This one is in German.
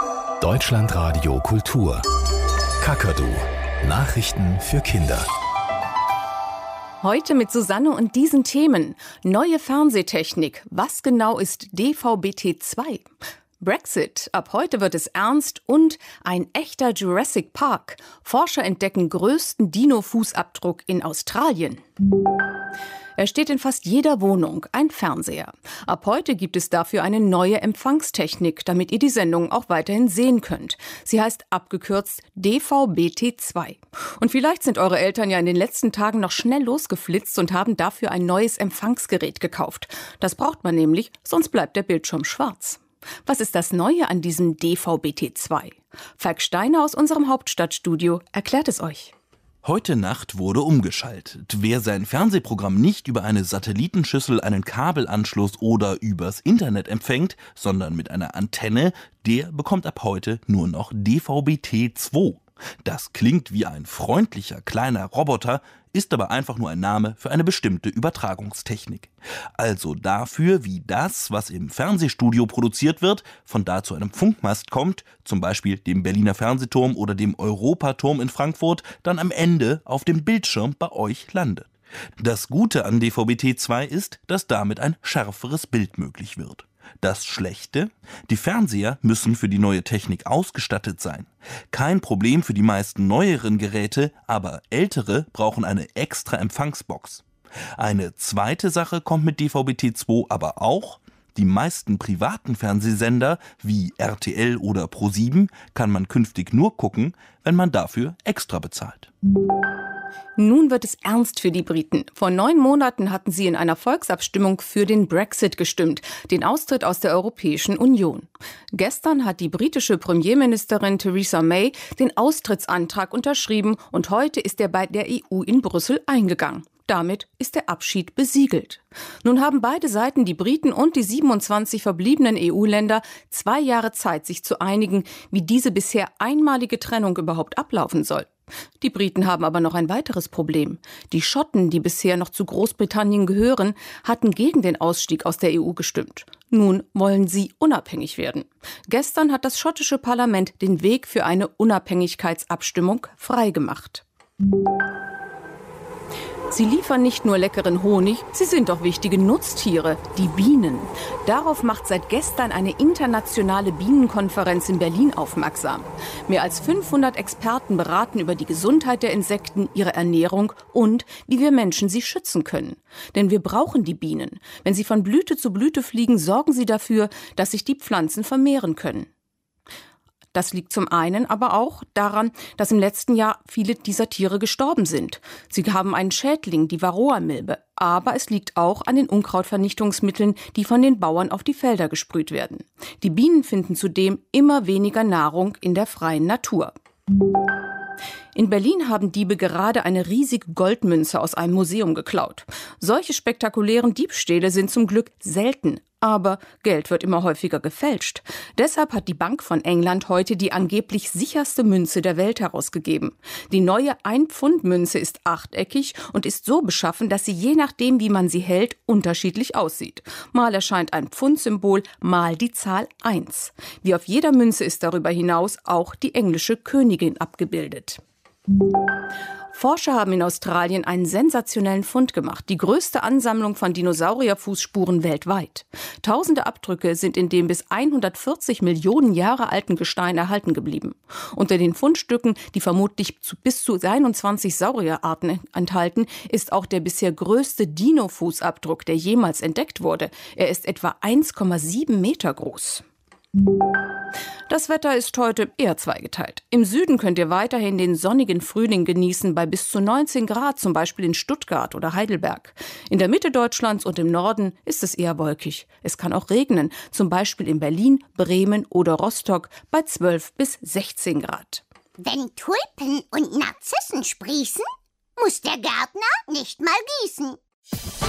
Deutschlandradio Kultur. Kakadu. Nachrichten für Kinder. Heute mit Susanne und diesen Themen. Neue Fernsehtechnik. Was genau ist DVB-T2? Brexit. Ab heute wird es ernst. Und ein echter Jurassic Park. Forscher entdecken größten Dino-Fußabdruck in Australien. Er steht in fast jeder Wohnung, ein Fernseher. Ab heute gibt es dafür eine neue Empfangstechnik, damit ihr die Sendung auch weiterhin sehen könnt. Sie heißt abgekürzt DVB-T2. Und vielleicht sind eure Eltern ja in den letzten Tagen noch schnell losgeflitzt und haben dafür ein neues Empfangsgerät gekauft. Das braucht man nämlich, sonst bleibt der Bildschirm schwarz. Was ist das Neue an diesem DVB-T2? Falk Steiner aus unserem Hauptstadtstudio erklärt es euch. Heute Nacht wurde umgeschaltet. Wer sein Fernsehprogramm nicht über eine Satellitenschüssel, einen Kabelanschluss oder übers Internet empfängt, sondern mit einer Antenne, der bekommt ab heute nur noch DVB-T2. Das klingt wie ein freundlicher kleiner Roboter, ist aber einfach nur ein Name für eine bestimmte Übertragungstechnik. Also dafür, wie das, was im Fernsehstudio produziert wird, von da zu einem Funkmast kommt, zum Beispiel dem Berliner Fernsehturm oder dem Europaturm in Frankfurt, dann am Ende auf dem Bildschirm bei euch landet. Das Gute an DVB-T2 ist, dass damit ein schärferes Bild möglich wird. Das Schlechte? Die Fernseher müssen für die neue Technik ausgestattet sein. Kein Problem für die meisten neueren Geräte, aber ältere brauchen eine extra Empfangsbox. Eine zweite Sache kommt mit DVB-T2 aber auch. Die meisten privaten Fernsehsender wie RTL oder Pro7 kann man künftig nur gucken, wenn man dafür extra bezahlt. Nun wird es ernst für die Briten. Vor 9 Monaten hatten sie in einer Volksabstimmung für den Brexit gestimmt, den Austritt aus der Europäischen Union. Gestern hat die britische Premierministerin Theresa May den Austrittsantrag unterschrieben und heute ist er bei der EU in Brüssel eingegangen. Damit ist der Abschied besiegelt. Nun haben beide Seiten, die Briten und die 27 verbliebenen EU-Länder, 2 Jahre Zeit, sich zu einigen, wie diese bisher einmalige Trennung überhaupt ablaufen soll. Die Briten haben aber noch ein weiteres Problem. Die Schotten, die bisher noch zu Großbritannien gehören, hatten gegen den Ausstieg aus der EU gestimmt. Nun wollen sie unabhängig werden. Gestern hat das schottische Parlament den Weg für eine Unabhängigkeitsabstimmung freigemacht. Sie liefern nicht nur leckeren Honig, sie sind auch wichtige Nutztiere, die Bienen. Darauf macht seit gestern eine internationale Bienenkonferenz in Berlin aufmerksam. Mehr als 500 Experten beraten über die Gesundheit der Insekten, ihre Ernährung und wie wir Menschen sie schützen können. Denn wir brauchen die Bienen. Wenn sie von Blüte zu Blüte fliegen, sorgen sie dafür, dass sich die Pflanzen vermehren können. Das liegt zum einen aber auch daran, dass im letzten Jahr viele dieser Tiere gestorben sind. Sie haben einen Schädling, die Varroamilbe. Aber es liegt auch an den Unkrautvernichtungsmitteln, die von den Bauern auf die Felder gesprüht werden. Die Bienen finden zudem immer weniger Nahrung in der freien Natur. In Berlin haben Diebe gerade eine riesige Goldmünze aus einem Museum geklaut. Solche spektakulären Diebstähle sind zum Glück selten. Aber Geld wird immer häufiger gefälscht. Deshalb hat die Bank von England heute die angeblich sicherste Münze der Welt herausgegeben. Die neue 1-Pfund-Münze ist achteckig und ist so beschaffen, dass sie je nachdem, wie man sie hält, unterschiedlich aussieht. Mal erscheint ein Pfundsymbol, mal die Zahl 1. Wie auf jeder Münze ist darüber hinaus auch die englische Königin abgebildet. Forscher haben in Australien einen sensationellen Fund gemacht, die größte Ansammlung von Dinosaurierfußspuren weltweit. Tausende Abdrücke sind in dem bis 140 Millionen Jahre alten Gestein erhalten geblieben. Unter den Fundstücken, die vermutlich bis zu 21 Saurierarten enthalten, ist auch der bisher größte Dino-Fußabdruck, der jemals entdeckt wurde. Er ist etwa 1,7 Meter groß. Das Wetter ist heute eher zweigeteilt. Im Süden könnt ihr weiterhin den sonnigen Frühling genießen bei bis zu 19 Grad, zum Beispiel in Stuttgart oder Heidelberg. In der Mitte Deutschlands und im Norden ist es eher wolkig. Es kann auch regnen, zum Beispiel in Berlin, Bremen oder Rostock bei 12 bis 16 Grad. Wenn Tulpen und Narzissen sprießen, muss der Gärtner nicht mal gießen.